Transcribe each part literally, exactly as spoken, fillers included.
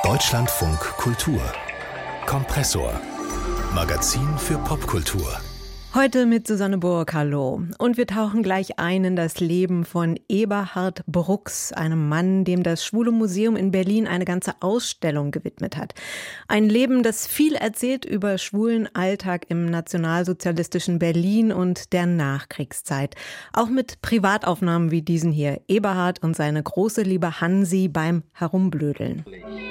Deutschlandfunk Kultur Kompressor Magazin für Popkultur. Heute mit Susanne Burg, hallo. Und wir tauchen gleich ein in das Leben von Eberhard Brooks, einem Mann, dem das Schwule Museum in Berlin eine ganze Ausstellung gewidmet hat. Ein Leben, das viel erzählt über schwulen Alltag im nationalsozialistischen Berlin und der Nachkriegszeit. Auch mit Privataufnahmen wie diesen hier. Eberhard und seine große Liebe Hansi beim Herumblödeln.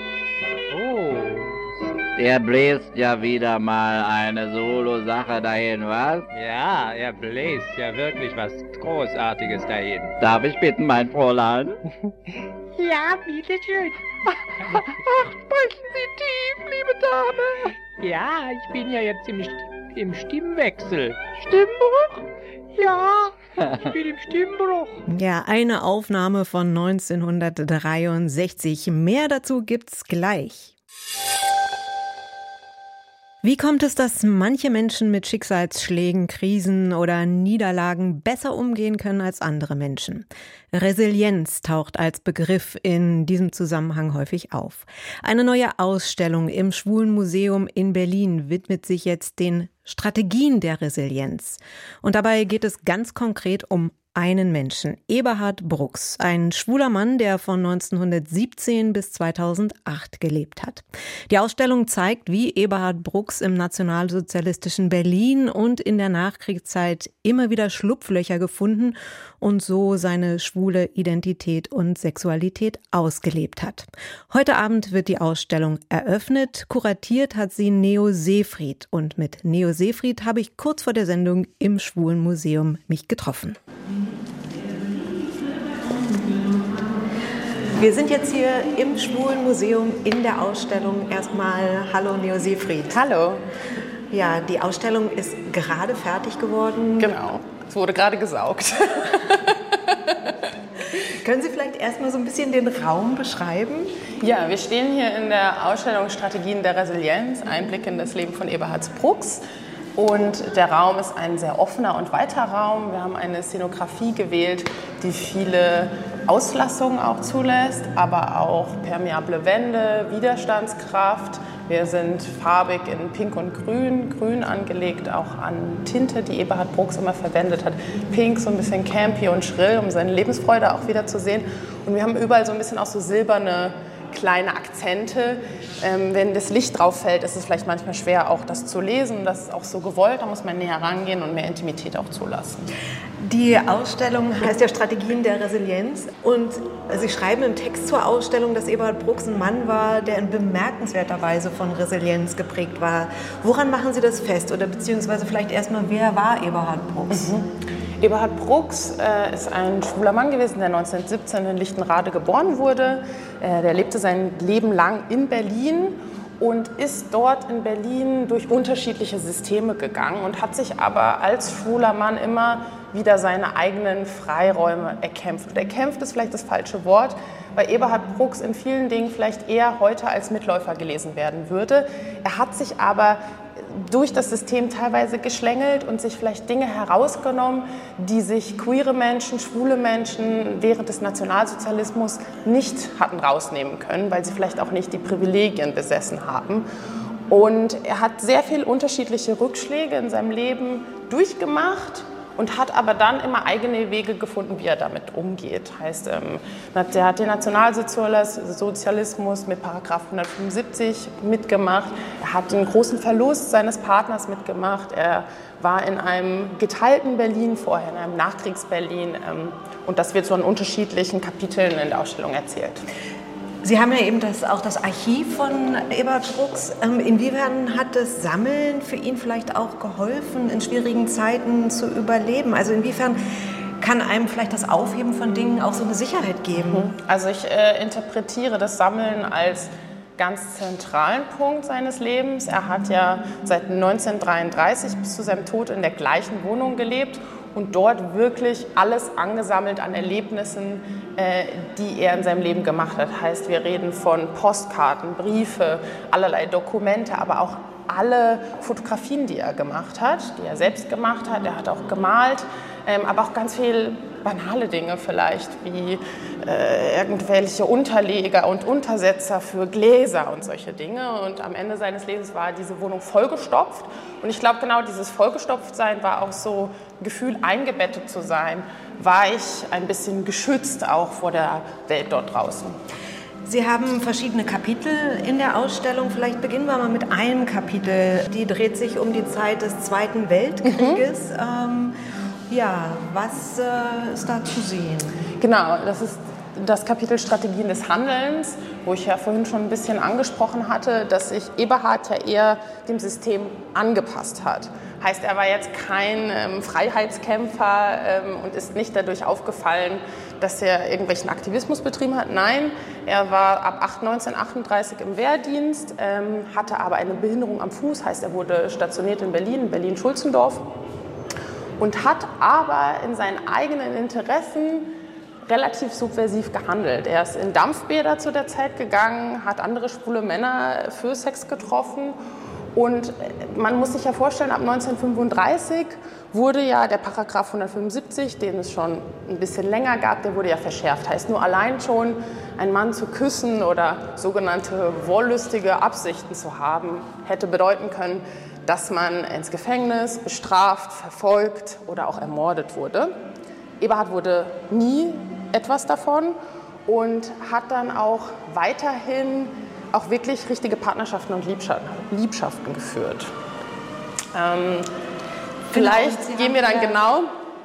Er bläst ja wieder mal eine Solo-Sache dahin, was? Ja, er bläst ja wirklich was Großartiges dahin. Darf ich bitten, mein Fräulein? Ja, bitteschön. Ach, sprechen Sie tief, liebe Dame. Ja, ich bin ja jetzt im, St- im Stimmwechsel. Stimmbruch? Ja, ich bin im Stimmbruch. Ja, eine Aufnahme von neunzehnhundertdreiundsechzig. Mehr dazu gibt's gleich. Wie kommt es, dass manche Menschen mit Schicksalsschlägen, Krisen oder Niederlagen besser umgehen können als andere Menschen? Resilienz taucht als Begriff in diesem Zusammenhang häufig auf. Eine neue Ausstellung im Schwulen Museum in Berlin widmet sich jetzt den Strategien der Resilienz. Und dabei geht es ganz konkret um einen Menschen, Eberhard Brooks, ein schwuler Mann, der von neunzehnhundertsiebzehn bis zweitausendacht gelebt hat. Die Ausstellung zeigt, wie Eberhard Brooks im nationalsozialistischen Berlin und in der Nachkriegszeit immer wieder Schlupflöcher gefunden und so seine schwule Identität und Sexualität ausgelebt hat. Heute Abend wird die Ausstellung eröffnet. Kuratiert hat sie Neo Seefried. Und mit Neo Seefried habe ich kurz vor der Sendung im Schwulen Museum mich getroffen. Wir sind jetzt hier im Schwulen Museum in der Ausstellung. Erstmal hallo Neo Seefried. Hallo. Ja, die Ausstellung ist gerade fertig geworden. Genau, es wurde gerade gesaugt. Können Sie vielleicht erstmal so ein bisschen den Raum beschreiben? Ja, wir stehen hier in der Ausstellung Strategien der Resilienz, Einblick in das Leben von Eberhard Brooks. Und der Raum ist ein sehr offener und weiter Raum. Wir haben eine Szenografie gewählt, die viele Auslassungen auch zulässt, aber auch permeable Wände, Widerstandskraft. Wir sind farbig in Pink und Grün, Grün angelegt, auch an Tinte, die Eberhard Brooks immer verwendet hat. Pink, so ein bisschen campy und schrill, um seine Lebensfreude auch wieder zu sehen. Und wir haben überall so ein bisschen auch so silberne kleine Akzente. Ähm, wenn das Licht drauf fällt, ist es vielleicht manchmal schwer, auch das zu lesen. Das ist auch so gewollt, da muss man näher rangehen und mehr Intimität auch zulassen. Die Ausstellung heißt ja Strategien der Resilienz und Sie schreiben im Text zur Ausstellung, dass Eberhard Brooks ein Mann war, der in bemerkenswerter Weise von Resilienz geprägt war. Woran machen Sie das fest oder beziehungsweise vielleicht erstmal, wer war Eberhard Brooks? Mhm. Eberhard Brooks äh, ist ein schwuler Mann gewesen, der neunzehnhundertsiebzehn in Lichtenrade geboren wurde. Äh, der lebte sein Leben lang in Berlin und ist dort in Berlin durch unterschiedliche Systeme gegangen und hat sich aber als schwuler Mann immer wieder seine eigenen Freiräume erkämpft. Und erkämpft ist vielleicht das falsche Wort, weil Eberhard Brooks in vielen Dingen vielleicht eher heute als Mitläufer gelesen werden würde. Er hat sich aber durch das System teilweise geschlängelt und sich vielleicht Dinge herausgenommen, die sich queere Menschen, schwule Menschen während des Nationalsozialismus nicht hatten rausnehmen können, weil sie vielleicht auch nicht die Privilegien besessen haben. Und er hat sehr viele unterschiedliche Rückschläge in seinem Leben durchgemacht und hat aber dann immer eigene Wege gefunden, wie er damit umgeht. Heißt, ähm, er hat den Nationalsozialismus mit Paragraph hundertfünfundsiebzig mitgemacht. Er hat den großen Verlust seines Partners mitgemacht. Er war in einem geteilten Berlin vorher, in einem Nachkriegs-Berlin. Ähm, und das wird so in unterschiedlichen Kapiteln in der Ausstellung erzählt. Sie haben ja eben das, auch das Archiv von Eberhard Brooks. Ähm, inwiefern hat das Sammeln für ihn vielleicht auch geholfen, in schwierigen Zeiten zu überleben? Also inwiefern kann einem vielleicht das Aufheben von Dingen auch so eine Sicherheit geben? Also ich äh, interpretiere das Sammeln als ganz zentralen Punkt seines Lebens. Er hat ja seit neunzehnhundertdreiunddreißig bis zu seinem Tod in der gleichen Wohnung gelebt und dort wirklich alles angesammelt an Erlebnissen, äh, die er in seinem Leben gemacht hat. Heißt, wir reden von Postkarten, Briefe, allerlei Dokumente, aber auch alle Fotografien, die er gemacht hat, die er selbst gemacht hat. Er hat auch gemalt, ähm, aber auch ganz viel banale Dinge vielleicht, wie äh, irgendwelche Unterleger und Untersetzer für Gläser und solche Dinge. Und am Ende seines Lebens war diese Wohnung vollgestopft. Und ich glaube, genau dieses Vollgestopftsein war auch so ein Gefühl, eingebettet zu sein, weich, ein bisschen geschützt auch vor der Welt dort draußen. Sie haben verschiedene Kapitel in der Ausstellung. Vielleicht beginnen wir mal mit einem Kapitel. Die dreht sich um die Zeit des Zweiten Weltkrieges. Mhm. Ähm, ja, was äh, ist da zu sehen? Genau, das ist das Kapitel Strategien des Handelns, wo ich ja vorhin schon ein bisschen angesprochen hatte, dass sich Eberhard ja eher dem System angepasst hat. Heißt, er war jetzt kein ähm, Freiheitskämpfer ähm, und ist nicht dadurch aufgefallen, dass er irgendwelchen Aktivismus betrieben hat. Nein, er war ab neunzehnhundertachtunddreißig im Wehrdienst, ähm, hatte aber eine Behinderung am Fuß, heißt, er wurde stationiert in Berlin, in Berlin-Schulzendorf und hat aber in seinen eigenen Interessen relativ subversiv gehandelt. Er ist in Dampfbäder zu der Zeit gegangen, hat andere schwule Männer für Sex getroffen. Und man muss sich ja vorstellen, ab neunzehnhundertfünfunddreißig wurde ja der Paragraph hundertfünfundsiebzig, den es schon ein bisschen länger gab, der wurde ja verschärft. Heißt, nur allein schon einen Mann zu küssen oder sogenannte wollüstige Absichten zu haben, hätte bedeuten können, dass man ins Gefängnis, bestraft, verfolgt oder auch ermordet wurde. Eberhard wurde nie etwas davon und hat dann auch weiterhin auch wirklich richtige Partnerschaften und Liebschaften geführt. Ähm, vielleicht genau, gehen wir dann genau...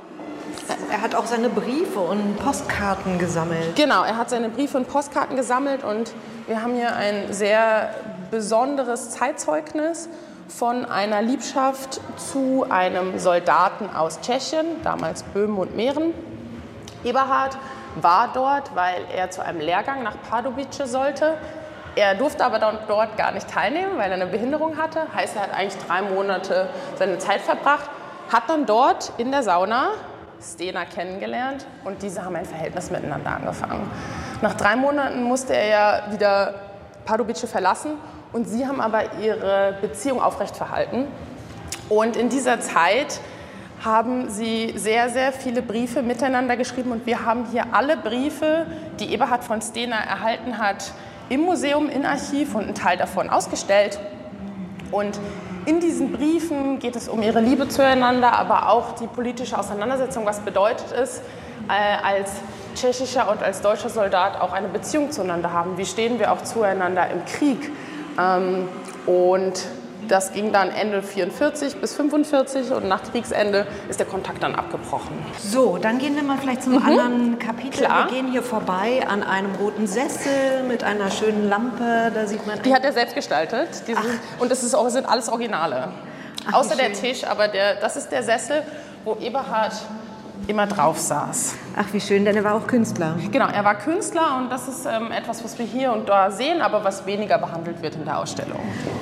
Er hat auch seine Briefe und Postkarten gesammelt. Genau, er hat seine Briefe und Postkarten gesammelt und wir haben hier ein sehr besonderes Zeitzeugnis von einer Liebschaft zu einem Soldaten aus Tschechien, damals Böhmen und Mähren. Eberhard war dort, weil er zu einem Lehrgang nach Pardubice sollte. Er durfte aber dort gar nicht teilnehmen, weil er eine Behinderung hatte. Heißt, er hat eigentlich drei Monate seine Zeit verbracht, hat dann dort in der Sauna Stena kennengelernt und diese haben ein Verhältnis miteinander angefangen. Nach drei Monaten musste er ja wieder Pardubice verlassen und sie haben aber ihre Beziehung aufrechtverhalten. Und in dieser Zeit haben sie sehr, sehr viele Briefe miteinander geschrieben und wir haben hier alle Briefe, die Eberhard von Stena erhalten hat, im Museum, im Archiv und einen Teil davon ausgestellt. Und in diesen Briefen geht es um ihre Liebe zueinander, aber auch die politische Auseinandersetzung. Was bedeutet es, äh, als tschechischer und als deutscher Soldat auch eine Beziehung zueinander haben? Wie stehen wir auch zueinander im Krieg? Ähm, und das ging dann Ende vierundvierzig bis fünfundvierzig und nach Kriegsende ist der Kontakt dann abgebrochen. So, dann gehen wir mal vielleicht zum mhm. anderen Kapitel. Klar. Wir gehen hier vorbei an einem roten Sessel mit einer schönen Lampe. Da sieht man Die hat er selbst gestaltet. Diese, und das ist, sind alles Originale. Ach, außer der Tisch, aber der, das ist der Sessel, wo Eberhard immer drauf saß. Ach, wie schön, denn er war auch Künstler. Genau, er war Künstler und das ist ähm, etwas, was wir hier und da sehen, aber was weniger behandelt wird in der Ausstellung.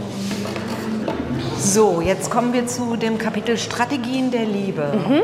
So, jetzt kommen wir zu dem Kapitel Strategien der Liebe. Mhm.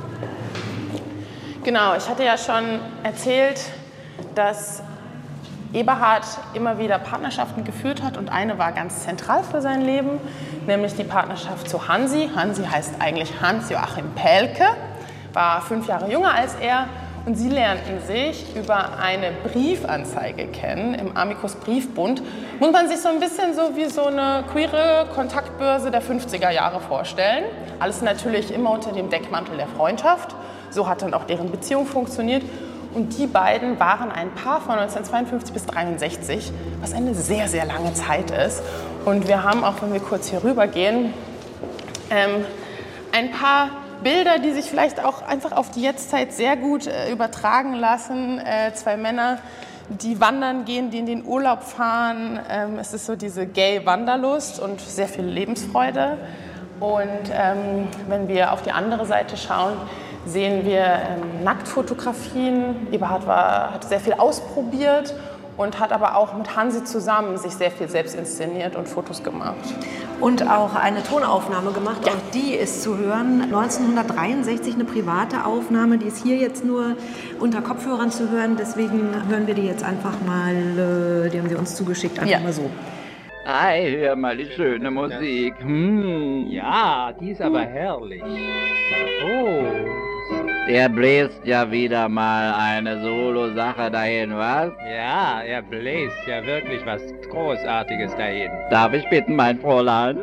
Genau, ich hatte ja schon erzählt, dass Eberhard immer wieder Partnerschaften geführt hat und eine war ganz zentral für sein Leben, nämlich die Partnerschaft zu Hansi. Hansi heißt eigentlich Hans-Joachim Paelke, war fünf Jahre jünger als er und sie lernten sich über eine Briefanzeige kennen im Amicus Briefbund. Muss man sich so ein bisschen so wie so eine queere Kontaktbörse der fünfziger Jahre vorstellen. Alles natürlich immer unter dem Deckmantel der Freundschaft. So hat dann auch deren Beziehung funktioniert. Und die beiden waren ein Paar von neunzehnhundertzweiundfünfzig bis neunzehnhundertdreiundsechzig, was eine sehr, sehr lange Zeit ist. Und wir haben, auch wenn wir kurz hier rüber gehen, ähm, ein paar Bilder, die sich vielleicht auch einfach auf die Jetztzeit sehr gut äh, übertragen lassen. Äh, zwei Männer, die wandern gehen, die in den Urlaub fahren. Ähm, es ist so diese Gay-Wanderlust und sehr viel Lebensfreude. Und ähm, wenn wir auf die andere Seite schauen, sehen wir ähm, Nacktfotografien. Eberhard war, hat sehr viel ausprobiert und hat aber auch mit Hansi zusammen sich sehr viel selbst inszeniert und Fotos gemacht. Und auch eine Tonaufnahme gemacht, ja. Auch die ist zu hören. neunzehnhundertdreiundsechzig eine private Aufnahme, die ist hier jetzt nur unter Kopfhörern zu hören. Deswegen hören wir die jetzt einfach mal, die haben sie uns zugeschickt, einfach ja. mal so. Ei, hör mal die schöne Musik. Hm. Ja, die ist aber herrlich. Oh, er bläst ja wieder mal eine Solo-Sache dahin, was? Ja, er bläst ja wirklich was Großartiges dahin. Darf ich bitten, mein Fräulein?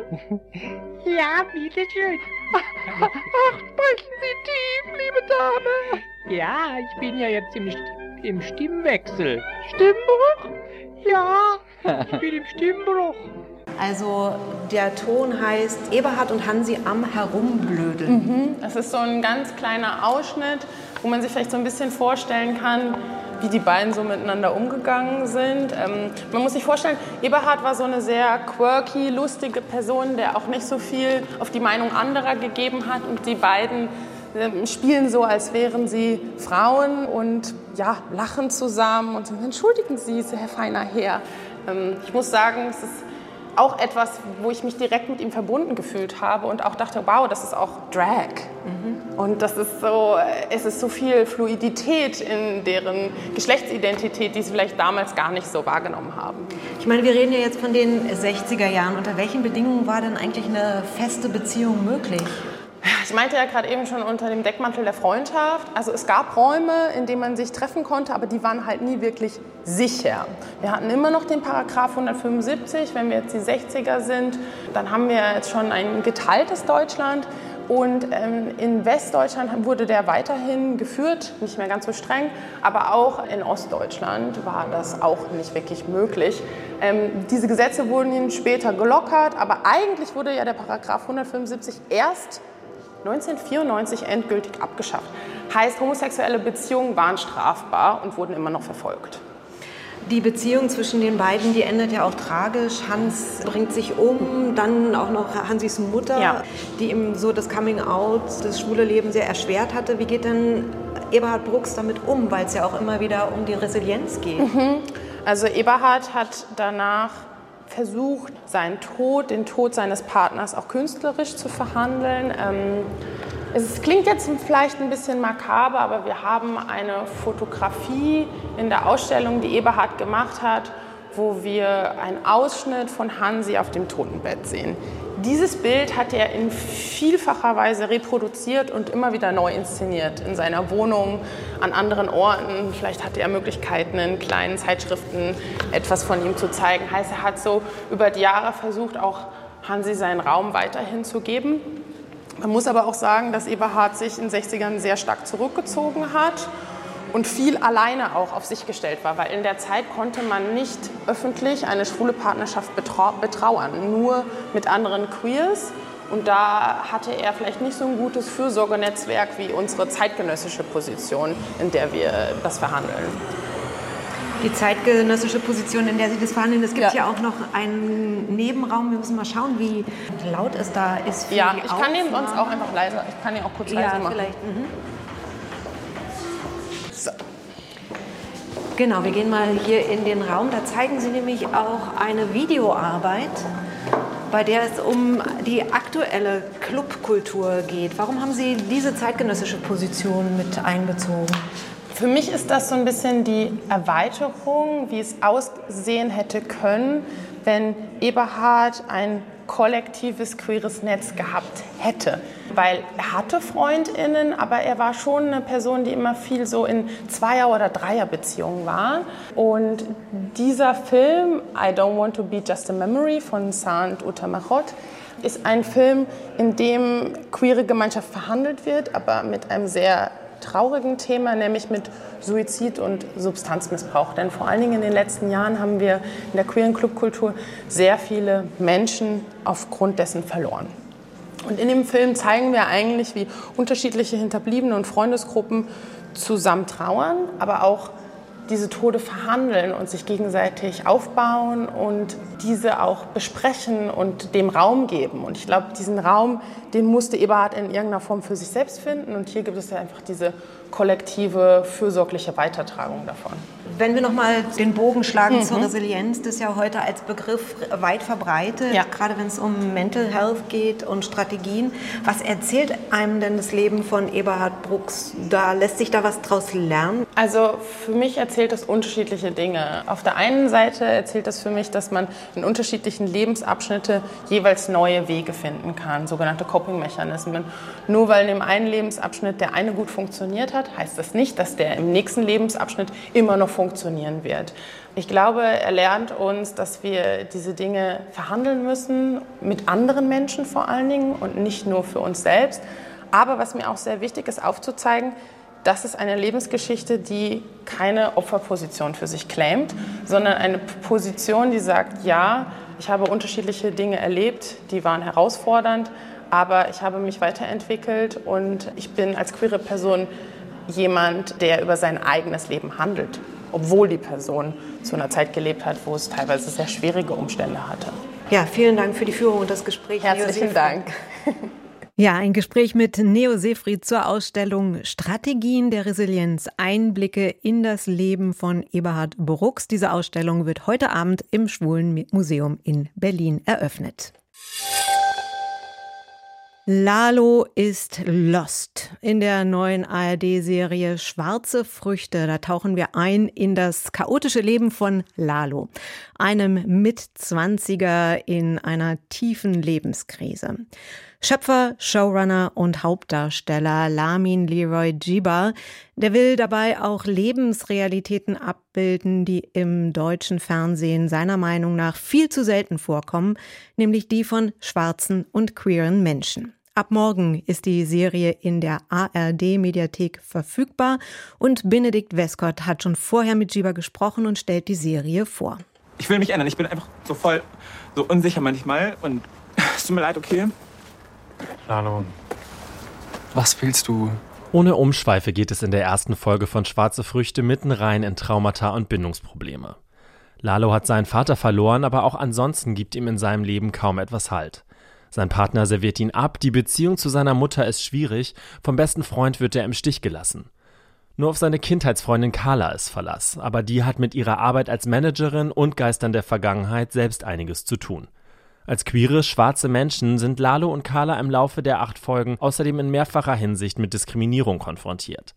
Ja, bitteschön. Ach, sprechen Sie tief, liebe Dame. Ja, ich bin ja jetzt im, St- im Stimmwechsel. Stimmbruch? Ja, ich bin im Stimmbruch. Also der Ton heißt Eberhard und Hansi am Herumblödeln. Mhm. Das ist so ein ganz kleiner Ausschnitt, wo man sich vielleicht so ein bisschen vorstellen kann, wie die beiden so miteinander umgegangen sind. Ähm, man muss sich vorstellen, Eberhard war so eine sehr quirky, lustige Person, der auch nicht so viel auf die Meinung anderer gegeben hat. Und die beiden ähm, spielen so, als wären sie Frauen und ja, lachen zusammen und so, entschuldigen Sie, sehr feiner Herr. Ähm, ich muss sagen, es ist auch etwas, wo ich mich direkt mit ihm verbunden gefühlt habe und auch dachte, wow, das ist auch Drag. Mhm. Und das ist so, es ist so viel Fluidität in deren Geschlechtsidentität, die sie vielleicht damals gar nicht so wahrgenommen haben. Ich meine, wir reden ja jetzt von den sechziger Jahren. Unter welchen Bedingungen war denn eigentlich eine feste Beziehung möglich? Ich meinte ja gerade eben schon unter dem Deckmantel der Freundschaft. Also es gab Räume, in denen man sich treffen konnte, aber die waren halt nie wirklich sicher. Wir hatten immer noch den Paragraph hundertfünfundsiebzig, wenn wir jetzt die sechziger sind, dann haben wir jetzt schon ein geteiltes Deutschland. Und ähm, in Westdeutschland wurde der weiterhin geführt, nicht mehr ganz so streng, aber auch in Ostdeutschland war das auch nicht wirklich möglich. Ähm, diese Gesetze wurden hin später gelockert, aber eigentlich wurde ja der Paragraph hundertfünfundsiebzig erst neunzehnhundertvierundneunzig endgültig abgeschafft. Heißt, homosexuelle Beziehungen waren strafbar und wurden immer noch verfolgt. Die Beziehung zwischen den beiden, die endet ja auch tragisch. Hans bringt sich um, dann auch noch Hansis Mutter, ja. die ihm so das Coming-out, das schwule Leben sehr erschwert hatte. Wie geht denn Eberhard Brooks damit um, weil es ja auch immer wieder um die Resilienz geht? Mhm. Also Eberhard hat danach versucht, seinen Tod, den Tod seines Partners auch künstlerisch zu verhandeln. Ähm, es klingt jetzt vielleicht ein bisschen makaber, aber wir haben eine Fotografie in der Ausstellung, die Eberhard gemacht hat, wo wir einen Ausschnitt von Hansi auf dem Totenbett sehen. Dieses Bild hat er in vielfacher Weise reproduziert und immer wieder neu inszeniert. In seiner Wohnung, an anderen Orten. Vielleicht hatte er Möglichkeiten, in kleinen Zeitschriften etwas von ihm zu zeigen. Heißt, er hat so über die Jahre versucht, auch Hansi seinen Raum weiterhin zu geben. Man muss aber auch sagen, dass Eberhard sich in den sechzigern sehr stark zurückgezogen hat und viel alleine auch auf sich gestellt war, weil in der Zeit konnte man nicht öffentlich eine schwule Partnerschaft betrau- betrauern, nur mit anderen Queers. Und da hatte er vielleicht nicht so ein gutes Fürsorgenetzwerk wie unsere zeitgenössische Position, in der wir das verhandeln. Die zeitgenössische Position, in der Sie das verhandeln, es gibt ja. Ja. ja auch noch einen Nebenraum. Wir müssen mal schauen, wie laut es da ist. Für Ja, die ich kann den Aufnahme. sonst auch einfach leiser, ich kann ihn auch kurz ja, leiser machen. vielleicht. Mhm. So. Genau, wir gehen mal hier in den Raum. Da zeigen Sie nämlich auch eine Videoarbeit, bei der es um die aktuelle Clubkultur geht. Warum haben Sie diese zeitgenössische Position mit einbezogen? Für mich ist das so ein bisschen die Erweiterung, wie es aussehen hätte können, wenn Eberhard ein kollektives queeres Netz gehabt hätte. Weil er hatte FreundInnen, aber er war schon eine Person, die immer viel so in Zweier- oder Dreierbeziehungen war. Und dieser Film, I Don't Want to Be Just a Memory von Sant Utamachot, ist ein Film, in dem queere Gemeinschaft verhandelt wird, aber mit einem sehr traurigen Thema, nämlich mit Suizid und Substanzmissbrauch. Denn vor allen Dingen in den letzten Jahren haben wir in der queeren Clubkultur sehr viele Menschen aufgrund dessen verloren. Und in dem Film zeigen wir eigentlich, wie unterschiedliche Hinterbliebene und Freundesgruppen zusammen trauern, aber auch diese Tode verhandeln und sich gegenseitig aufbauen und diese auch besprechen und dem Raum geben. Und ich glaube, diesen Raum, den musste Eberhard in irgendeiner Form für sich selbst finden. Und hier gibt es ja einfach diese kollektive, fürsorgliche Weitertragung davon. Wenn wir nochmal den Bogen schlagen mhm. zur Resilienz, das ist ja heute als Begriff weit verbreitet, ja. gerade wenn es um Mental Health geht und Strategien. Was erzählt einem denn das Leben von Eberhard Brooks? Da lässt sich da was draus lernen? Also für mich erzählt es unterschiedliche Dinge. Auf der einen Seite erzählt es für mich, dass man in unterschiedlichen Lebensabschnitten jeweils neue Wege finden kann, sogenannte Coping-Mechanismen. Nur weil in dem einen Lebensabschnitt der eine gut funktioniert hat, heißt das nicht, dass der im nächsten Lebensabschnitt immer noch funktioniert. funktionieren wird. Ich glaube, er lernt uns, dass wir diese Dinge verhandeln müssen, mit anderen Menschen vor allen Dingen und nicht nur für uns selbst. Aber was mir auch sehr wichtig ist, aufzuzeigen, das ist eine Lebensgeschichte, die keine Opferposition für sich claimt, sondern eine Position, die sagt, ja, ich habe unterschiedliche Dinge erlebt, die waren herausfordernd, aber ich habe mich weiterentwickelt und ich bin als queere Person jemand, der über sein eigenes Leben handelt, obwohl die Person zu einer Zeit gelebt hat, wo es teilweise sehr schwierige Umstände hatte. Ja, vielen Dank für die Führung und das Gespräch. Herzlichen Dank. Ja, ein Gespräch mit Neo Seefried zur Ausstellung Strategien der Resilienz, Einblicke in das Leben von Eberhard Brooks. Diese Ausstellung wird heute Abend im Schwulen Museum in Berlin eröffnet. Lalo ist lost. In der neuen A R D-Serie Schwarze Früchte, da tauchen wir ein in das chaotische Leben von Lalo, einem Mitzwanziger in einer tiefen Lebenskrise. Schöpfer, Showrunner und Hauptdarsteller Lamin Leroy Jiba, der will dabei auch Lebensrealitäten abbilden, die im deutschen Fernsehen seiner Meinung nach viel zu selten vorkommen, nämlich die von schwarzen und queeren Menschen. Ab morgen ist die Serie in der A R D-Mediathek verfügbar und Benedikt Westcott hat schon vorher mit Jiba gesprochen und stellt die Serie vor. Ich will mich ändern, ich bin einfach so voll so unsicher manchmal und es tut mir leid, okay? Lalo, was willst du? Ohne Umschweife geht es in der ersten Folge von Schwarze Früchte mitten rein in Traumata und Bindungsprobleme. Lalo hat seinen Vater verloren, aber auch ansonsten gibt ihm in seinem Leben kaum etwas Halt. Sein Partner serviert ihn ab, die Beziehung zu seiner Mutter ist schwierig, vom besten Freund wird er im Stich gelassen. Nur auf seine Kindheitsfreundin Carla ist Verlass, aber die hat mit ihrer Arbeit als Managerin und Geistern der Vergangenheit selbst einiges zu tun. Als queere, schwarze Menschen sind Lalo und Carla im Laufe der acht Folgen außerdem in mehrfacher Hinsicht mit Diskriminierung konfrontiert.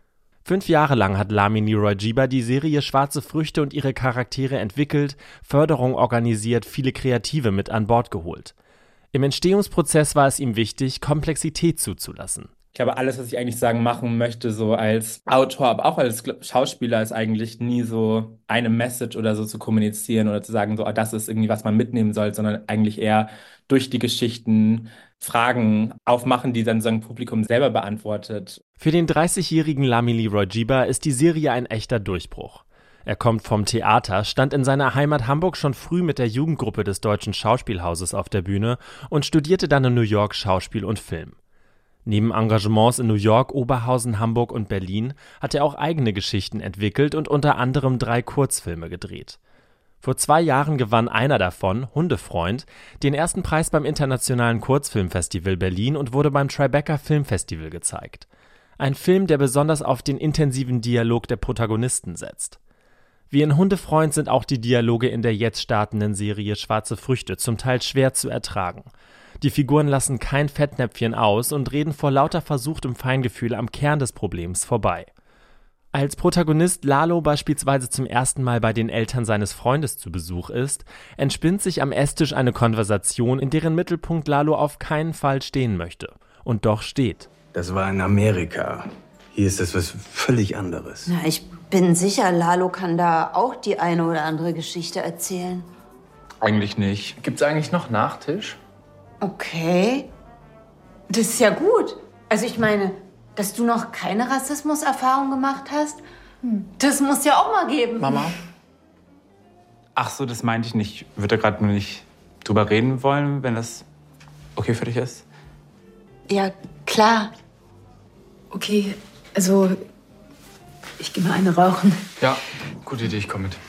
Fünf Jahre lang hat Lamin Leroy Jiba die Serie Schwarze Früchte und ihre Charaktere entwickelt, Förderung organisiert, viele Kreative mit an Bord geholt. Im Entstehungsprozess war es ihm wichtig, Komplexität zuzulassen. Ich glaube, alles, was ich eigentlich sagen machen möchte, so als Autor, aber auch als Schauspieler, ist eigentlich nie so eine Message oder so zu kommunizieren oder zu sagen, so, oh, das ist irgendwie, was man mitnehmen soll, sondern eigentlich eher durch die Geschichten Fragen aufmachen, die dann so ein Publikum selber beantwortet. Für den dreißigjährigen Lamin Leroy Jiba ist die Serie ein echter Durchbruch. Er kommt vom Theater, stand in seiner Heimat Hamburg schon früh mit der Jugendgruppe des Deutschen Schauspielhauses auf der Bühne und studierte dann in New York Schauspiel und Film. Neben Engagements in New York, Oberhausen, Hamburg und Berlin hat er auch eigene Geschichten entwickelt und unter anderem drei Kurzfilme gedreht. Vor zwei Jahren gewann einer davon, Hundefreund, den ersten Preis beim Internationalen Kurzfilmfestival Berlin und wurde beim Tribeca Filmfestival gezeigt. Ein Film, der besonders auf den intensiven Dialog der Protagonisten setzt. Wie in Hundefreund sind auch die Dialoge in der jetzt startenden Serie Schwarze Früchte zum Teil schwer zu ertragen. Die Figuren lassen kein Fettnäpfchen aus und reden vor lauter versuchtem Feingefühl am Kern des Problems vorbei. Als Protagonist Lalo beispielsweise zum ersten Mal bei den Eltern seines Freundes zu Besuch ist, entspinnt sich am Esstisch eine Konversation, in deren Mittelpunkt Lalo auf keinen Fall stehen möchte. Und doch steht. Das war in Amerika. Hier ist das was völlig anderes. Na, ich bin sicher, Lalo kann da auch die eine oder andere Geschichte erzählen. Eigentlich nicht. Gibt's eigentlich noch Nachtisch? Okay. Das ist ja gut. Also ich meine, dass du noch keine Rassismuserfahrung gemacht hast, das muss ja auch mal geben. Mama? Ach so, das meinte ich nicht. Ich würde gerade nur nicht drüber reden wollen, wenn das okay für dich ist. Ja, klar. Okay, also ich gehe mal eine rauchen. Ja, gute Idee, ich komme mit.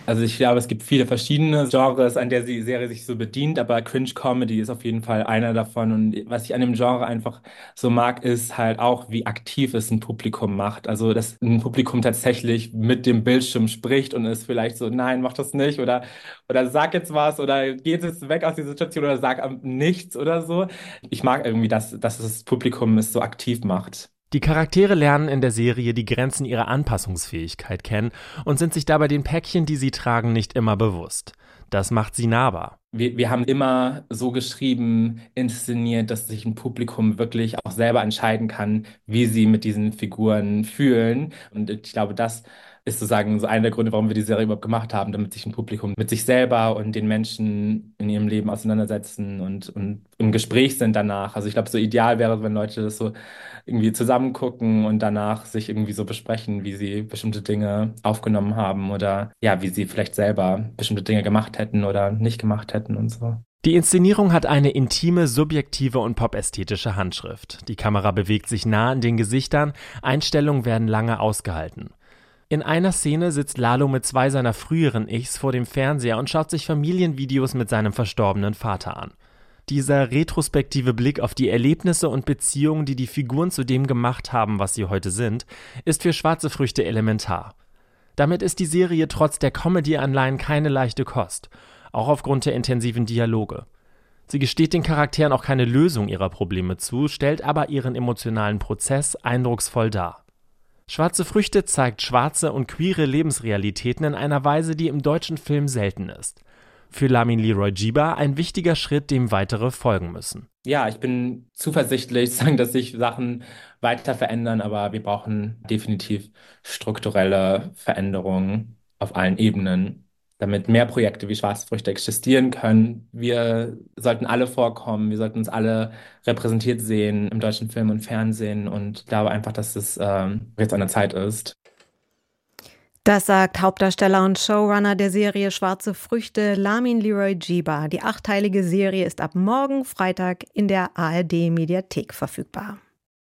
Also ich glaube, es gibt viele verschiedene Genres, an der die Serie sich so bedient, aber Cringe-Comedy ist auf jeden Fall einer davon. Und was ich an dem Genre einfach so mag, ist halt auch, wie aktiv es ein Publikum macht. Also, dass ein Publikum tatsächlich mit dem Bildschirm spricht und ist vielleicht so, nein, mach das nicht oder, oder sag jetzt was oder geh jetzt weg aus dieser Situation oder sag nichts oder so. Ich mag irgendwie, dass, dass das Publikum es so aktiv macht. Die Charaktere lernen in der Serie die Grenzen ihrer Anpassungsfähigkeit kennen und sind sich dabei den Päckchen, die sie tragen, nicht immer bewusst. Das macht sie nahbar. Wir, wir haben immer so geschrieben, inszeniert, dass sich ein Publikum wirklich auch selber entscheiden kann, wie sie mit diesen Figuren fühlen. Und ich glaube, das ist sozusagen so einer der Gründe, warum wir die Serie überhaupt gemacht haben, damit sich ein Publikum mit sich selber und den Menschen in ihrem Leben auseinandersetzen und, und im Gespräch sind danach. Also ich glaube, so ideal wäre, wenn Leute das so irgendwie zusammen gucken und danach sich irgendwie so besprechen, wie sie bestimmte Dinge aufgenommen haben oder ja, wie sie vielleicht selber bestimmte Dinge gemacht hätten oder nicht gemacht hätten und so. Die Inszenierung hat eine intime, subjektive und popästhetische Handschrift. Die Kamera bewegt sich nah an den Gesichtern, Einstellungen werden lange ausgehalten. In einer Szene sitzt Lalo mit zwei seiner früheren Ichs vor dem Fernseher und schaut sich Familienvideos mit seinem verstorbenen Vater an. Dieser retrospektive Blick auf die Erlebnisse und Beziehungen, die die Figuren zu dem gemacht haben, was sie heute sind, ist für Schwarze Früchte elementar. Damit ist die Serie trotz der Comedy-Anleihen keine leichte Kost, auch aufgrund der intensiven Dialoge. Sie gesteht den Charakteren auch keine Lösung ihrer Probleme zu, stellt aber ihren emotionalen Prozess eindrucksvoll dar. Schwarze Früchte zeigt schwarze und queere Lebensrealitäten in einer Weise, die im deutschen Film selten ist. Für Lamin Leroy Jiba ein wichtiger Schritt, dem weitere folgen müssen. Ja, ich bin zuversichtlich, sagen, dass sich Sachen weiter verändern, aber wir brauchen definitiv strukturelle Veränderungen auf allen Ebenen, damit mehr Projekte wie Schwarze Früchte existieren können. Wir sollten alle vorkommen, wir sollten uns alle repräsentiert sehen im deutschen Film und Fernsehen und ich glaube einfach, dass es ähm, jetzt an der Zeit ist. Das sagt Hauptdarsteller und Showrunner der Serie Schwarze Früchte, Lamin Leroy Jiba. Die achteilige Serie ist ab morgen Freitag in der A R D-Mediathek verfügbar.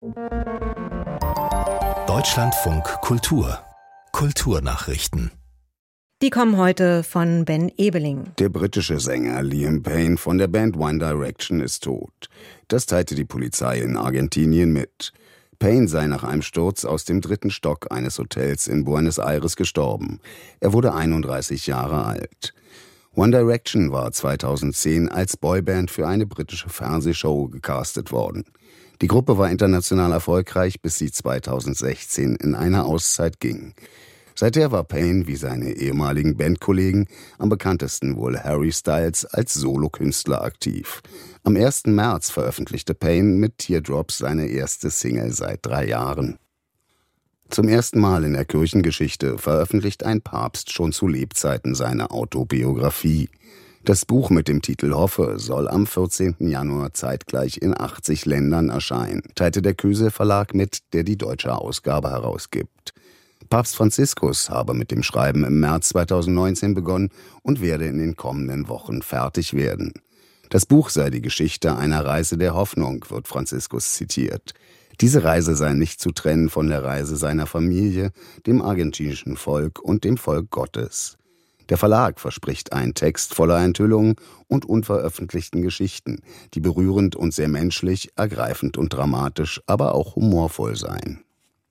Deutschlandfunk Kultur. Kulturnachrichten. Die kommen heute von Ben Ebeling. Der britische Sänger Liam Payne von der Band One Direction ist tot. Das teilte die Polizei in Argentinien mit. Payne sei nach einem Sturz aus dem dritten Stock eines Hotels in Buenos Aires gestorben. Er wurde einunddreißig Jahre alt. One Direction war zweitausendzehn als Boyband für eine britische Fernsehshow gecastet worden. Die Gruppe war international erfolgreich, bis sie zweitausendsechzehn in eine Auszeit ging. Seither war Payne, wie seine ehemaligen Bandkollegen, am bekanntesten wohl Harry Styles, als Solokünstler aktiv. Am ersten März veröffentlichte Payne mit Teardrops seine erste Single seit drei Jahren. Zum ersten Mal in der Kirchengeschichte veröffentlicht ein Papst schon zu Lebzeiten seine Autobiografie. Das Buch mit dem Titel Hoffe soll am vierzehnten Januar zeitgleich in achtzig Ländern erscheinen, teilte der Kösel Verlag mit, der die deutsche Ausgabe herausgibt. Papst Franziskus habe mit dem Schreiben im März zweitausendneunzehn begonnen und werde in den kommenden Wochen fertig werden. Das Buch sei die Geschichte einer Reise der Hoffnung, wird Franziskus zitiert. Diese Reise sei nicht zu trennen von der Reise seiner Familie, dem argentinischen Volk und dem Volk Gottes. Der Verlag verspricht einen Text voller Enthüllungen und unveröffentlichten Geschichten, die berührend und sehr menschlich, ergreifend und dramatisch, aber auch humorvoll seien.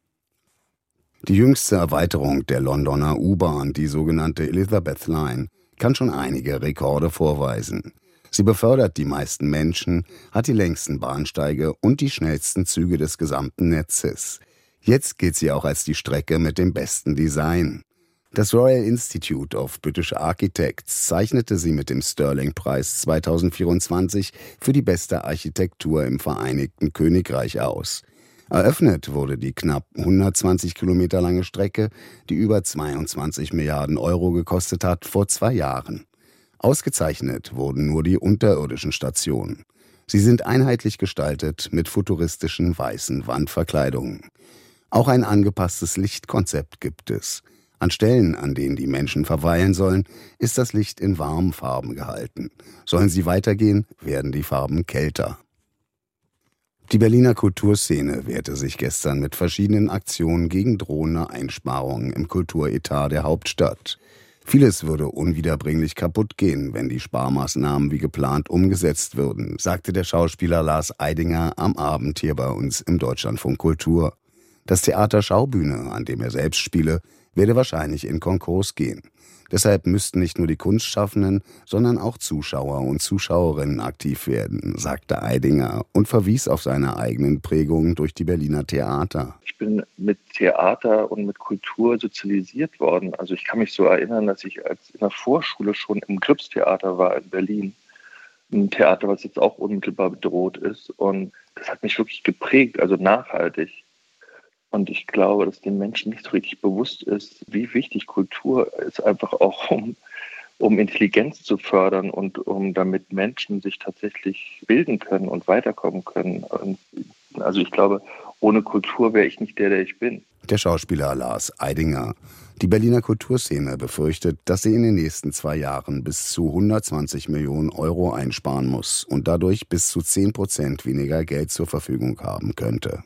Die jüngste Erweiterung der Londoner U-Bahn, die sogenannte Elizabeth Line, kann schon einige Rekorde vorweisen. Sie befördert die meisten Menschen, hat die längsten Bahnsteige und die schnellsten Züge des gesamten Netzes. Jetzt gilt sie auch als die Strecke mit dem besten Design. Das Royal Institute of British Architects zeichnete sie mit dem Sterling-Preis zweitausendvierundzwanzig für die beste Architektur im Vereinigten Königreich aus. Eröffnet wurde die knapp hundertzwanzig Kilometer lange Strecke, die über zweiundzwanzig Milliarden Euro gekostet hat, vor zwei Jahren. Ausgezeichnet wurden nur die unterirdischen Stationen. Sie sind einheitlich gestaltet mit futuristischen weißen Wandverkleidungen. Auch ein angepasstes Lichtkonzept gibt es. An Stellen, an denen die Menschen verweilen sollen, ist das Licht in warmen Farben gehalten. Sollen sie weitergehen, werden die Farben kälter. Die Berliner Kulturszene wehrte sich gestern mit verschiedenen Aktionen gegen drohende Einsparungen im Kulturetat der Hauptstadt. Vieles würde unwiederbringlich kaputt gehen, wenn die Sparmaßnahmen wie geplant umgesetzt würden, sagte der Schauspieler Lars Eidinger am Abend hier bei uns im Deutschlandfunk Kultur. Das Theater Schaubühne, an dem er selbst spiele, werde wahrscheinlich in Konkurs gehen. Deshalb müssten nicht nur die Kunstschaffenden, sondern auch Zuschauer und Zuschauerinnen aktiv werden, sagte Eidinger und verwies auf seine eigenen Prägungen durch die Berliner Theater. Ich bin mit Theater und mit Kultur sozialisiert worden. Also ich kann mich so erinnern, dass ich als in der Vorschule schon im Glückstheater war in Berlin. Ein Theater, was jetzt auch unmittelbar bedroht ist. Und das hat mich wirklich geprägt, also nachhaltig. Und ich glaube, dass den Menschen nicht so richtig bewusst ist, wie wichtig Kultur ist, einfach auch um, um Intelligenz zu fördern und um damit Menschen sich tatsächlich bilden können und weiterkommen können. Und also ich glaube, ohne Kultur wäre ich nicht der, der ich bin. Der Schauspieler Lars Eidinger. Die Berliner Kulturszene befürchtet, dass sie in den nächsten zwei Jahren bis zu hundertzwanzig Millionen Euro einsparen muss und dadurch bis zu zehn Prozent weniger Geld zur Verfügung haben könnte.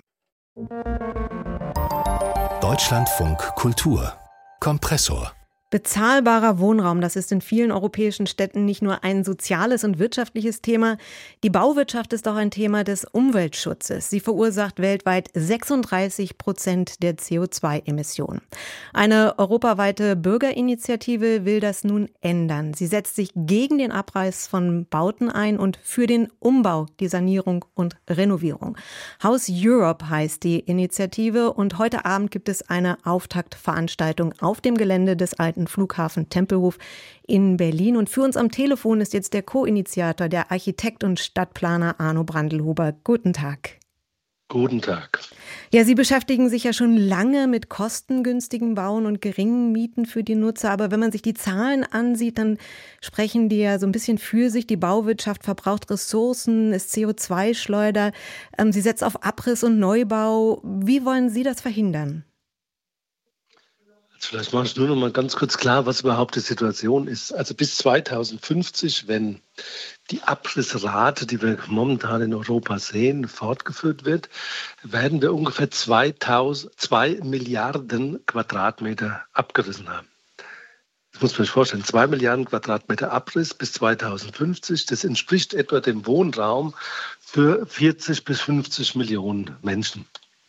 Deutschlandfunk Kultur Kompressor. Bezahlbarer Wohnraum, das ist in vielen europäischen Städten nicht nur ein soziales und wirtschaftliches Thema. Die Bauwirtschaft ist auch ein Thema des Umweltschutzes. Sie verursacht weltweit sechsunddreißig Prozent der C O zwei Emissionen. Eine europaweite Bürgerinitiative will das nun ändern. Sie setzt sich gegen den Abreiß von Bauten ein und für den Umbau, die Sanierung und Renovierung. House Europe heißt die Initiative und heute Abend gibt es eine Auftaktveranstaltung auf dem Gelände des alten Flughafen Tempelhof in Berlin. Und für uns am Telefon ist jetzt der Co-Initiator, der Architekt und Stadtplaner Arno Brandl-Huber. Guten Tag. Guten Tag. Ja, Sie beschäftigen sich ja schon lange mit kostengünstigen Bauen und geringen Mieten für die Nutzer. Aber wenn man sich die Zahlen ansieht, dann sprechen die ja so ein bisschen für sich. Die Bauwirtschaft verbraucht Ressourcen, ist C O zwei Schleuder. Sie setzt auf Abriss und Neubau. Wie wollen Sie das verhindern? Vielleicht mache ich nur noch mal ganz kurz klar, was überhaupt die Situation ist. Also bis zweitausendfünfzig, wenn die Abrissrate, die wir momentan in Europa sehen, fortgeführt wird, werden wir ungefähr zweitausend, zwei Milliarden Quadratmeter abgerissen haben. Das muss man sich vorstellen, zwei Milliarden Quadratmeter Abriss bis zweitausendfünfzig. Das entspricht etwa dem Wohnraum für vierzig bis fünfzig Millionen Menschen.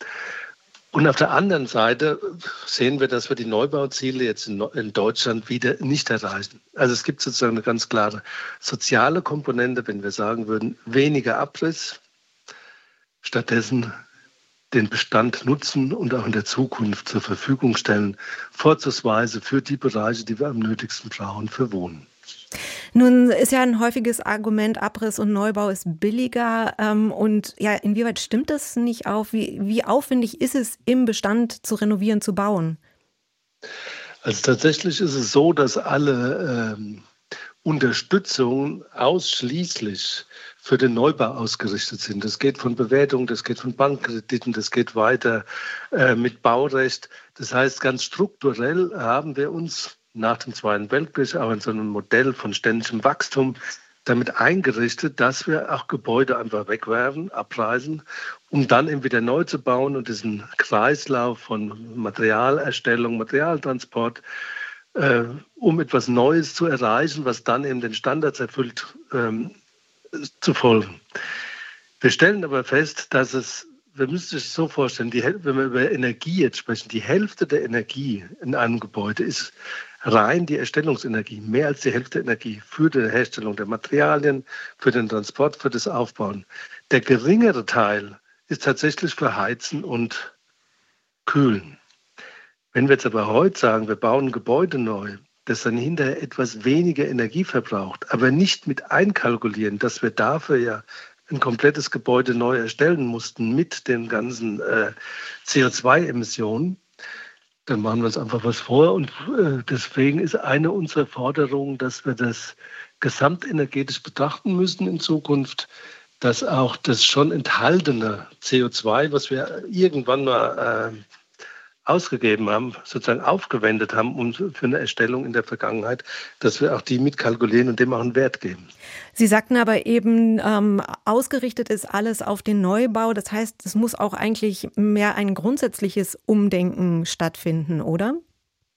Und auf der anderen Seite sehen wir, dass wir die Neubauziele jetzt in Deutschland wieder nicht erreichen. Also es gibt sozusagen eine ganz klare soziale Komponente, wenn wir sagen würden, weniger Abriss, stattdessen den Bestand nutzen und auch in der Zukunft zur Verfügung stellen, vorzugsweise für die Bereiche, die wir am nötigsten brauchen, für Wohnen. Nun ist ja ein häufiges Argument, Abriss und Neubau ist billiger. Ähm, und ja, inwieweit stimmt das nicht auf? Wie, wie aufwendig ist es, im Bestand zu renovieren, zu bauen? Also tatsächlich ist es so, dass alle ähm, Unterstützungen ausschließlich für den Neubau ausgerichtet sind. Das geht von Bewertung, das geht von Bankkrediten, das geht weiter äh, mit Baurecht. Das heißt, ganz strukturell haben wir uns nach dem Zweiten Weltkrieg auch in so einem Modell von ständigem Wachstum damit eingerichtet, dass wir auch Gebäude einfach wegwerfen, abreißen, um dann eben wieder neu zu bauen und diesen Kreislauf von Materialerstellung, Materialtransport, äh, um etwas Neues zu erreichen, was dann eben den Standards erfüllt, ähm, zu folgen. Wir stellen aber fest, dass es, wir müssen sich so vorstellen, die, wenn wir über Energie jetzt sprechen, die Hälfte der Energie in einem Gebäude ist rein die Erstellungsenergie, mehr als die Hälfte der Energie für die Herstellung der Materialien, für den Transport, für das Aufbauen. Der geringere Teil ist tatsächlich für Heizen und Kühlen. Wenn wir jetzt aber heute sagen, wir bauen ein Gebäude neu, das dann hinterher etwas weniger Energie verbraucht, aber nicht mit einkalkulieren, dass wir dafür ja ein komplettes Gebäude neu erstellen mussten mit den ganzen äh, C O zwei Emissionen, dann machen wir uns einfach was vor. Und äh, deswegen ist eine unserer Forderungen, dass wir das gesamtenergetisch betrachten müssen in Zukunft, dass auch das schon enthaltene C O zwei, was wir irgendwann mal äh, ausgegeben haben, sozusagen aufgewendet haben um, für eine Erstellung in der Vergangenheit, dass wir auch die mitkalkulieren und dem auch einen Wert geben. Sie sagten aber eben, ähm, ausgerichtet ist alles auf den Neubau. Das heißt, es muss auch eigentlich mehr ein grundsätzliches Umdenken stattfinden, oder?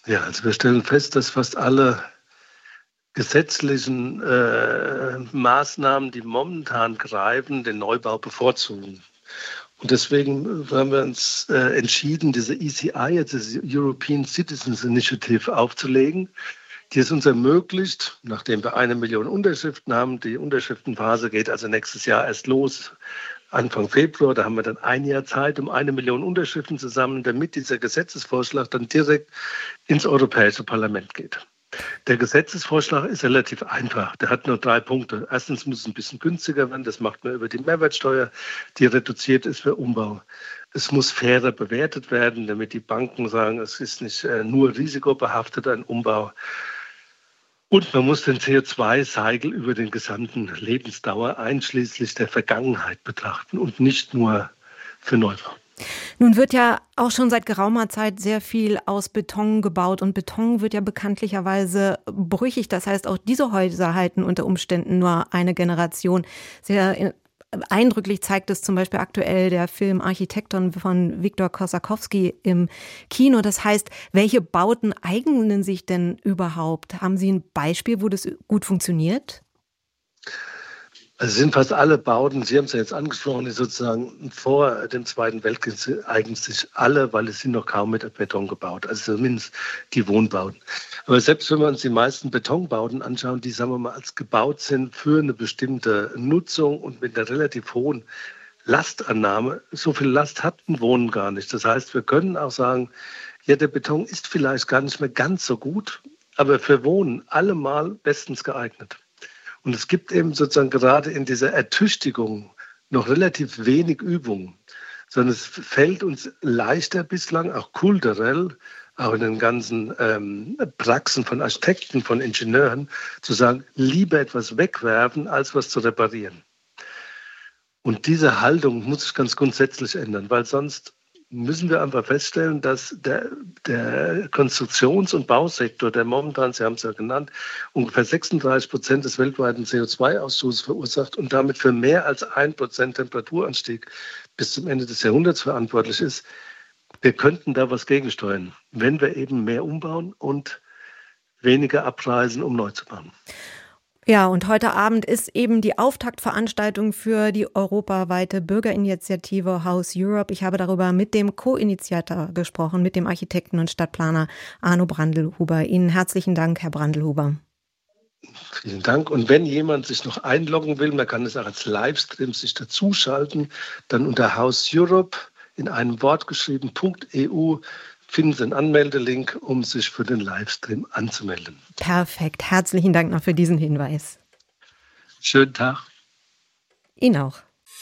Ja, also wir stellen fest, dass fast alle gesetzlichen äh, Maßnahmen, die momentan greifen, den Neubau bevorzugen. Und deswegen haben wir uns äh, entschieden, diese E C I, also diese European Citizens Initiative, aufzulegen, die es uns ermöglicht, nachdem wir eine Million Unterschriften haben, die Unterschriftenphase geht also nächstes Jahr erst los, Anfang Februar, da haben wir dann ein Jahr Zeit, um eine Million Unterschriften zu sammeln, damit dieser Gesetzesvorschlag dann direkt ins Europäische Parlament geht. Der Gesetzesvorschlag ist relativ einfach. Der hat nur drei Punkte. Erstens muss es ein bisschen günstiger werden. Das macht man über die Mehrwertsteuer, die reduziert ist für Umbau. Es muss fairer bewertet werden, damit die Banken sagen, es ist nicht nur risikobehaftet, ein Umbau. Und man muss den C O zwei Cycle über den gesamten Lebensdauer einschließlich der Vergangenheit betrachten und nicht nur für Neubau. Nun wird ja auch schon seit geraumer Zeit sehr viel aus Beton gebaut und Beton wird ja bekanntlicherweise brüchig. Das heißt, auch diese Häuser halten unter Umständen nur eine Generation. Sehr eindrücklich zeigt es zum Beispiel aktuell der Film Architekton von Viktor Kossakowski im Kino. Das heißt, welche Bauten eignen sich denn überhaupt? Haben Sie ein Beispiel, wo das gut funktioniert? Also sind fast alle Bauten, Sie haben es ja jetzt angesprochen, die sozusagen vor dem Zweiten Weltkrieg eignen sich alle, weil es sind noch kaum mit Beton gebaut, also zumindest die Wohnbauten. Aber selbst wenn wir uns die meisten Betonbauten anschauen, die, sagen wir mal, als gebaut sind für eine bestimmte Nutzung und mit einer relativ hohen Lastannahme, so viel Last hat ein Wohnen gar nicht. Das heißt, wir können auch sagen, ja, der Beton ist vielleicht gar nicht mehr ganz so gut, aber für Wohnen allemal bestens geeignet. Und es gibt eben sozusagen gerade in dieser Ertüchtigung noch relativ wenig Übung, sondern es fällt uns leichter bislang, auch kulturell, auch in den ganzen ähm, Praxen von Architekten, von Ingenieuren, zu sagen, lieber etwas wegwerfen, als was zu reparieren. Und diese Haltung muss sich ganz grundsätzlich ändern, weil sonst müssen wir einfach feststellen, dass der, der Konstruktions- und Bausektor, der momentan, Sie haben es ja genannt, ungefähr sechsunddreißig Prozent des weltweiten C O zwei Ausstoßes verursacht und damit für mehr als ein Prozent Temperaturanstieg bis zum Ende des Jahrhunderts verantwortlich ist. Wir könnten da was gegensteuern, wenn wir eben mehr umbauen und weniger abreißen, um neu zu bauen. Ja, und heute Abend ist eben die Auftaktveranstaltung für die europaweite Bürgerinitiative House Europe. Ich habe darüber mit dem Co-Initiator gesprochen, mit dem Architekten und Stadtplaner Arno Brandelhuber. Ihnen herzlichen Dank, Herr Brandelhuber. Vielen Dank. Und wenn jemand sich noch einloggen will, man kann es auch als Livestream sich dazuschalten, dann unter House Europe in einem Wort geschrieben .eu finden Sie einen Anmeldelink, um sich für den Livestream anzumelden. Perfekt. Herzlichen Dank noch für diesen Hinweis. Schönen Tag. Ihnen auch.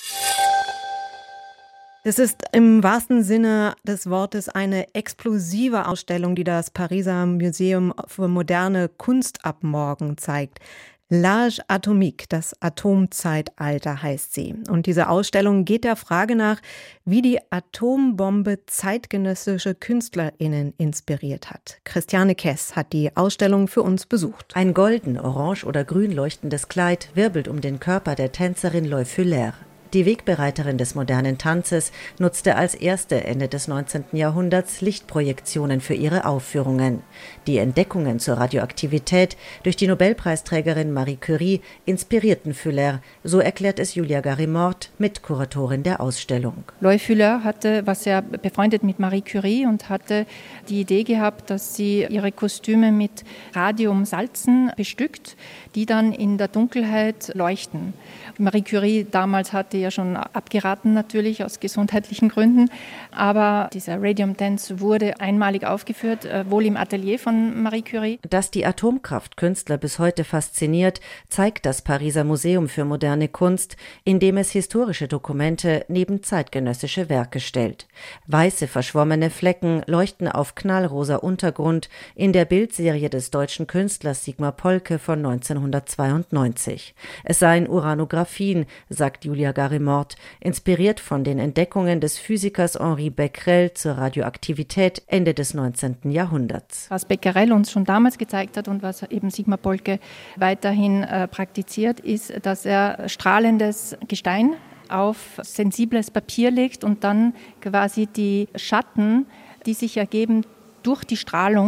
Es ist im wahrsten Sinne des Wortes eine explosive Ausstellung, die das Pariser Museum für moderne Kunst ab morgen zeigt. L'Âge atomique, das Atomzeitalter heißt sie. Und diese Ausstellung geht der Frage nach, wie die Atombombe zeitgenössische KünstlerInnen inspiriert hat. Christiane Kess hat die Ausstellung für uns besucht. Ein golden, orange oder grün leuchtendes Kleid wirbelt um den Körper der Tänzerin Loy Fuller. Die Wegbereiterin des modernen Tanzes nutzte als erste Ende des neunzehnten Jahrhunderts Lichtprojektionen für ihre Aufführungen. Die Entdeckungen zur Radioaktivität durch die Nobelpreisträgerin Marie Curie inspirierten Fuller, so erklärt es Julia Garimort, Mitkuratorin der Ausstellung. Loy Fuller hatte, war sehr befreundet mit Marie Curie und hatte die Idee gehabt, dass sie ihre Kostüme mit Radiumsalzen bestückt, die dann in der Dunkelheit leuchten. Marie Curie damals hatte ja schon abgeraten, natürlich aus gesundheitlichen Gründen. Aber dieser Radium Dance wurde einmalig aufgeführt, wohl im Atelier von Marie Curie. Dass die Atomkraft Künstler bis heute fasziniert, zeigt das Pariser Museum für moderne Kunst, indem es historische Dokumente neben zeitgenössische Werke stellt. Weiße, verschwommene Flecken leuchten auf knallrosa Untergrund in der Bildserie des deutschen Künstlers Sigmar Polke von neunzehnhundertzweiundneunzig. Es seien Uranographien, sagt Julia Garimort, inspiriert von den Entdeckungen des Physikers Henri Becquerel zur Radioaktivität Ende des neunzehnten Jahrhunderts. Was Becquerel uns schon damals gezeigt hat und was eben Sigmar Polke weiterhin äh, praktiziert, ist, dass er strahlendes Gestein auf sensibles Papier legt und dann quasi die Schatten, die sich ergeben durch die Strahlung,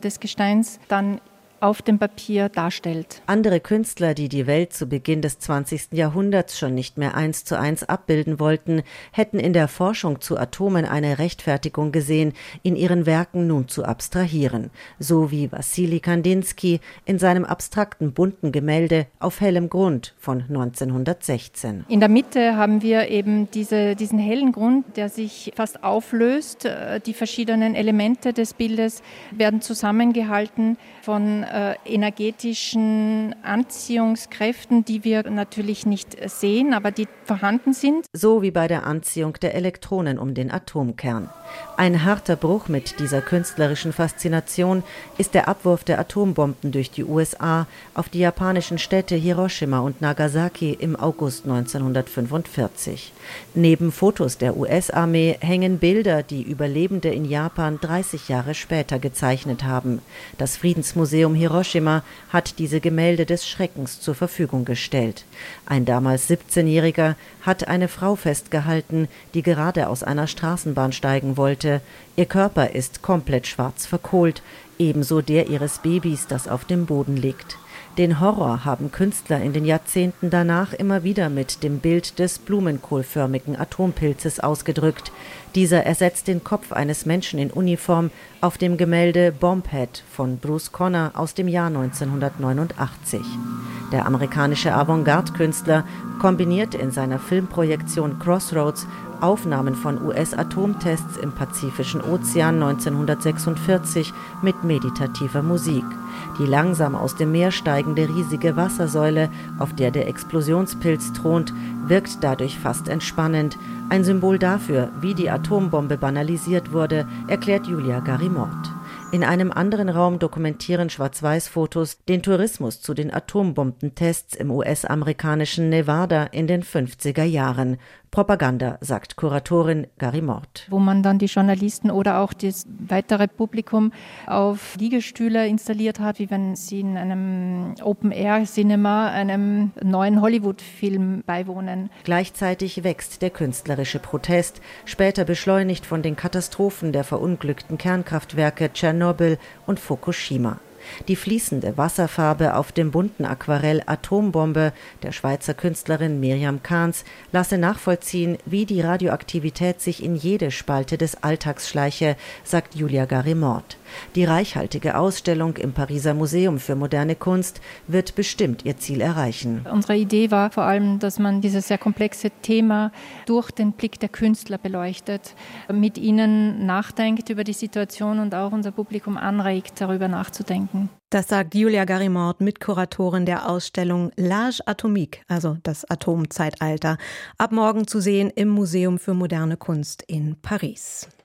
des Gesteins dann auf dem Papier darstellt. Andere Künstler, die die Welt zu Beginn des zwanzigsten Jahrhunderts schon nicht mehr eins zu eins abbilden wollten, hätten in der Forschung zu Atomen eine Rechtfertigung gesehen, in ihren Werken nun zu abstrahieren, so wie Wassili Kandinsky in seinem abstrakten bunten Gemälde Auf hellem Grund von neunzehnhundertsechzehn. In der Mitte haben wir eben diese, diesen hellen Grund, der sich fast auflöst. Die verschiedenen Elemente des Bildes werden zusammengehalten von äh, energetischen Anziehungskräften, die wir natürlich nicht sehen, aber die vorhanden sind. So wie bei der Anziehung der Elektronen um den Atomkern. Ein harter Bruch mit dieser künstlerischen Faszination ist der Abwurf der Atombomben durch die U S A auf die japanischen Städte Hiroshima und Nagasaki im August neunzehnhundertfünfundvierzig. Neben Fotos der U S-Armee hängen Bilder, die Überlebende in Japan dreißig Jahre später gezeichnet haben. Das Friedensmuseum Hiroshima hat diese Gemälde des Schreckens zur Verfügung gestellt. Ein damals siebzehnjähriger hat eine Frau festgehalten, die gerade aus einer Straßenbahn steigen wollte. Ihr Körper ist komplett schwarz verkohlt, ebenso der ihres Babys, das auf dem Boden liegt. Den Horror haben Künstler in den Jahrzehnten danach immer wieder mit dem Bild des blumenkohlförmigen Atompilzes ausgedrückt. Dieser ersetzt den Kopf eines Menschen in Uniform auf dem Gemälde Bombhead von Bruce Conner aus dem Jahr neunzehnhundertneunundachtzig. Der amerikanische Avantgarde-Künstler kombiniert in seiner Filmprojektion Crossroads Aufnahmen von U S-Atomtests im Pazifischen Ozean neunzehnhundertsechsundvierzig mit meditativer Musik. Die langsam aus dem Meer steigende riesige Wassersäule, auf der der Explosionspilz thront, wirkt dadurch fast entspannend. Ein Symbol dafür, wie die Atombombe banalisiert wurde, erklärt Julia Garimort. In einem anderen Raum dokumentieren Schwarz-Weiß-Fotos den Tourismus zu den Atombombentests im U S-amerikanischen Nevada in den fünfziger Jahren. Propaganda, sagt Kuratorin Garimort. Wo man dann die Journalisten oder auch das weitere Publikum auf Liegestühle installiert hat, wie wenn sie in einem Open-Air-Cinema einem neuen Hollywood-Film beiwohnen. Gleichzeitig wächst der künstlerische Protest, später beschleunigt von den Katastrophen der verunglückten Kernkraftwerke Tschernobyl und Fukushima. Die fließende Wasserfarbe auf dem bunten Aquarell Atombombe der Schweizer Künstlerin Miriam Kahns lasse nachvollziehen, wie die Radioaktivität sich in jede Spalte des Alltags schleiche, sagt Julia Garimort. Die reichhaltige Ausstellung im Pariser Museum für moderne Kunst wird bestimmt ihr Ziel erreichen. Unsere Idee war vor allem, dass man dieses sehr komplexe Thema durch den Blick der Künstler beleuchtet, mit ihnen nachdenkt über die Situation und auch unser Publikum anregt, darüber nachzudenken. Das sagt Julia Garimort, Mitkuratorin der Ausstellung L'Âge Atomique, also das Atomzeitalter, ab morgen zu sehen im Museum für moderne Kunst in Paris.